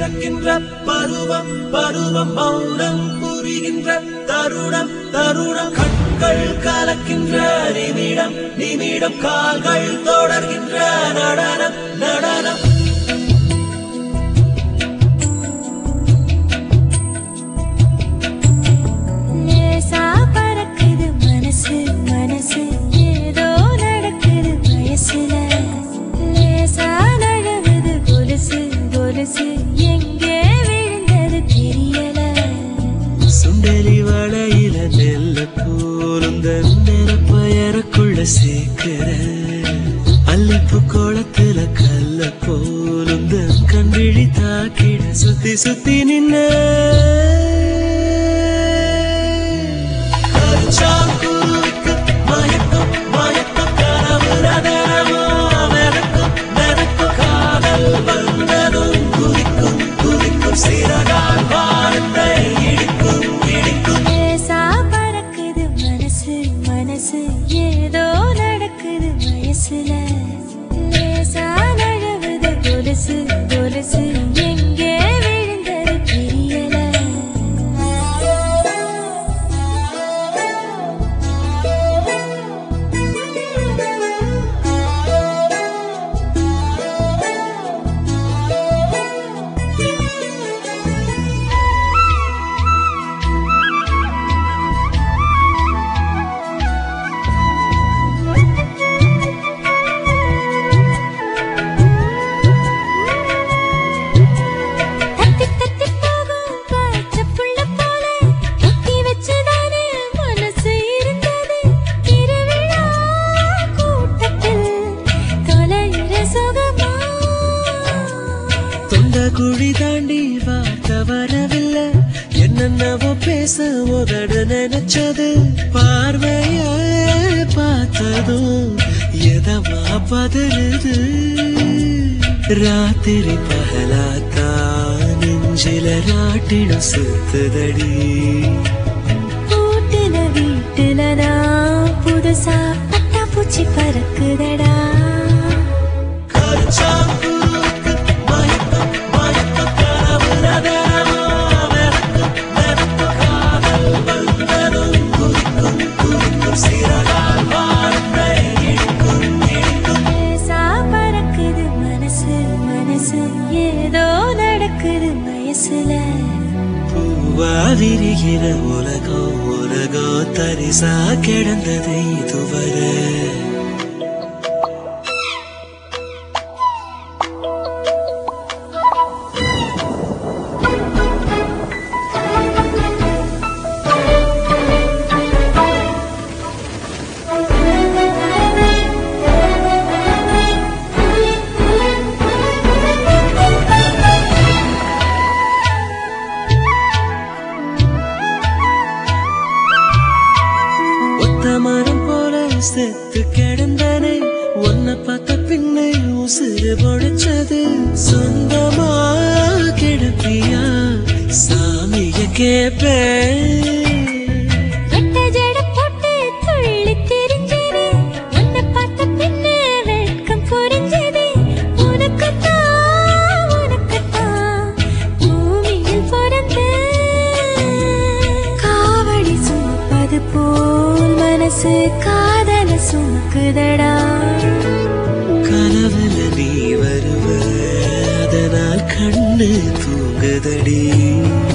பிறக்கின்ற பருவம் பருவம் மௌனம் புரிகின்ற தருணம் தருணம் கண்கள் கலக்கின்ற நிமிடம் நிமிடம் கால்கள் தொடர்கின்ற நடனம் நடனம் சுண்டலி வளையில நெல்ல போலுந்த நெருப்பயருக்குள்ள சேர்க்கிற அல்லிப்பு கோலத்துல கல்ல போலுந்த கண்விழி தாக்கிட சுத்தி சுத்தி நின்ன மயக்கம் மயக்கம் கனவு ரதனமோ மெதக்கும் மெதக்கும் காதல் வந்ததும் குதிக்கும் குதிக்கும் சிறகால் வானத்தை இடிக்கும் இடிக்கும் பறக்குது மனசு மனசு ஏதோ நடக்குது வயசுல லேசா நழுவுது கொலுசு கொலுசு எங்கே விழுந்தது தெரியல குழி தாண்டி வார்த்தை வரவில்லை என்னென்னவோ பேச உதட நினைச்சது பார்வைய பார்த்ததும் எதமா பதறுது ராத்திரி பகலாத்தா நெஞ்சில ராட்டிடம் சுத்துதடி கூட்டுல வீட்டுலதான் புதுசா பட்டா பூச்சி பறக்குதடா ஏதோ நடக்குது வயசுல பூவா விரிகிற உலகம் உலகம் தரிசா கிடந்தது இதுவரை மரம் போல செத்து கிடந்தனே உன்னை பார்த்த பின்னே உசுறு பொழைச்சது சொந்தமா கிடப்பியா சாமிய கேப்பேன் காதல சுமக்குதடா கனவுல நீ வருவ அதனால் கண்ணு தூங்குதடி